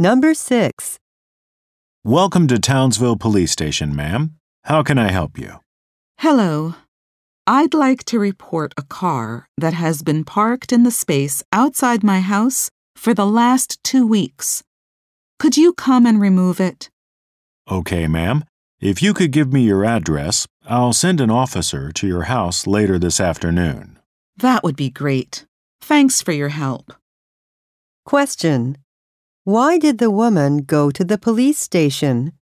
Number 6. Welcome to Townsville Police Station, ma'am. How can I help you? Hello. I'd like to report a car that has been parked in the space outside my house for the last 2 weeks. Could you come and remove it? Okay, ma'am. If you could give me your address, I'll send an officer to your house later this afternoon. That would be great. Thanks for your help. Question. Why did the woman go to the police station?